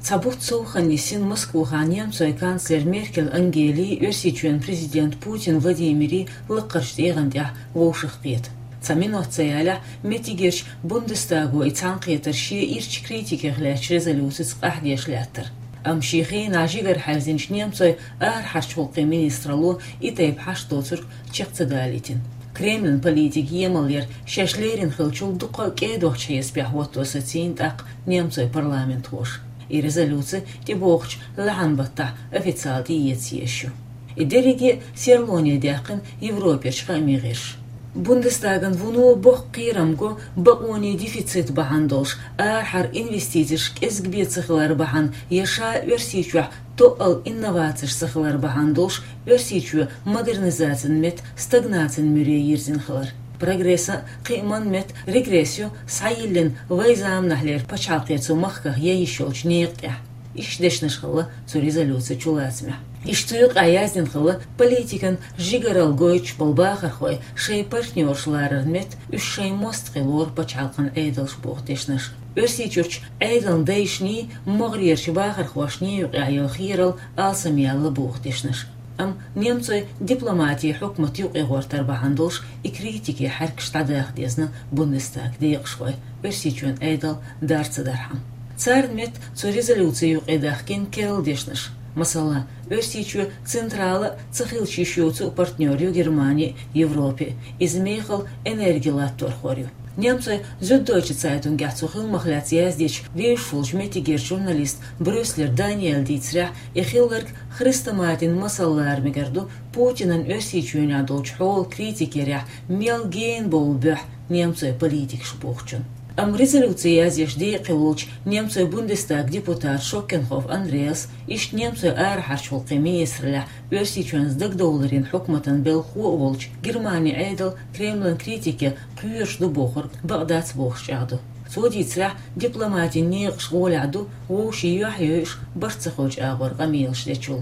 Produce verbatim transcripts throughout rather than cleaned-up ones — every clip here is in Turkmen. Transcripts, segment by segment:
Цабут Цоуханнисин Москвуха немцой канцлер Меркель Ангелии Версичуен президент Путин Владимири Лаккарштегандя Вошихпет. Цаминот цаяля метигерш Бундестагу и цанқетарши ирч критики гляч резолюций ахдеш лятер. Амшихин ажигар хальзинч немцой ар харчулқи министралу и тайп хаштоцур чекцедалитин. Кремлин политик емалер шашлерин хылчул дуқа кедохча еспяхваттоса цинтақ немцой парламент хош. И резолюции тибохч лаханбатта официалти ецьещу. И делеги серлония дяхын Европешка мигеш. Бундестаган вуну бох қирамго бақони дефицит бахандолш архар инвестициш кезгбет сахлар бахан яша версичуа то ал инновациш сахлар бахандолш версичуа модернизацин мет стагнацин мюре ерзин хлар. Прогресса қиман мет регрессию сайиллин вайзам нахлер пачалқецу махках я ещолч неяқтя. Ишдешнаш хала цу резолюция чулацмя. Иштуюк аяздин хала политикан жигарал гойч болбахархой шей партнершларар мет үш шей мост хилор пачалқан эйдалш бухтешнаш. Версичурч эйдал дейшни могриерши бахархвашни юк айохирал алсамиалла бухтешнаш. Ам немцой дипломатии حكمت يوقي غورتر بهندلش إكريتيكي حركش تعداخ ديزنا بوندستاغ ديقشوي برسيچون أيدل دارت درهم. Царь мет цу резолюции يوقي داخكين كيرل ديشنش. مثلا برسيچو централа цехилчищу цу партнерю Германии, Европе, измейхал энергилаттор хорю. Немцы Süddeutsche Zeitung гацухил махляцияздич вейшфулж метигер журналист Брюслер Даниэль Дицря и Хилгарк Христоматин масаллар мегарду Путинан өсичуен адолч хол критикеря мелген болбех немцы политик шпухчун. Ам резолюция яздиш дейқилулч немцы Бундестаг депутат Шокенхоф Андреас иш немцы архарчул қимейсрля өсичуен сдак долларин хукматан белху волч Германия айдал Кремлин критике күйеш ду бохор Багдад бохшаду. Судицря дипломатии не шголяду оши юхюш барцахоч агор гамилш лечул.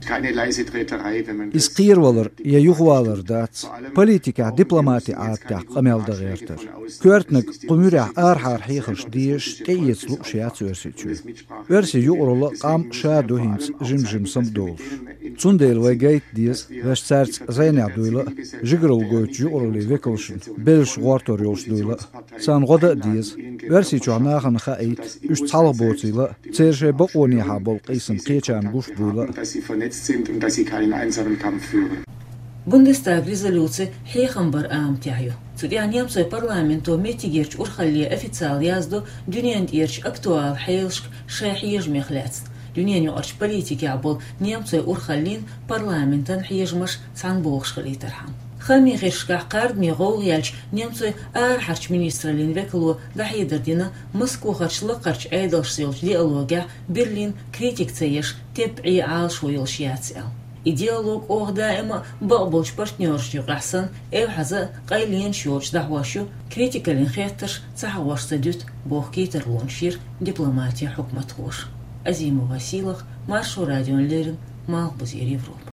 Isqirwalar ya yuhwalar dats politika diplomati aatqa qamelda gherter kuertnek qumura arhar hikhsh dish qeyetslu shiat ursichu ursi yuqrola qam shadu hins jimjim samdol tsundel wegait dies vestsarts zayna duyla jigrol goch yuqroli vekolshun belsh wartor yols duyla san goda dies ursi chunahan khait üst salbotsila tsershe baqoni habol qism qechan gush duyla sind und dass sie keinen einsamen Kampf führen. Bundestag резолюции хейхамбар аамтяю. Судья немцой парламенту метигерч урхалли официал язду дюнент ирч актуал хейлшк шехиж мехляц. Дюненю арч политики абол немцой урхаллин парламентан хейжмаш цанболш халитархам. Хами гешка қард мегол ялч немцой архарч министралин веклу дахидердина Москву харчлы қарч айдалш силч диалогия Берлин критик цееш теп'i алш уйлш яцел. И диалог ох даима баболч партнерш югасан эв хаза қайлин шоч дахвашу критикалин хетташ цахваш садют бог кейтер лоншир дипломатия хукмат хош. Азиму Василах, Маршу радион Лерин, Малбузир Европа.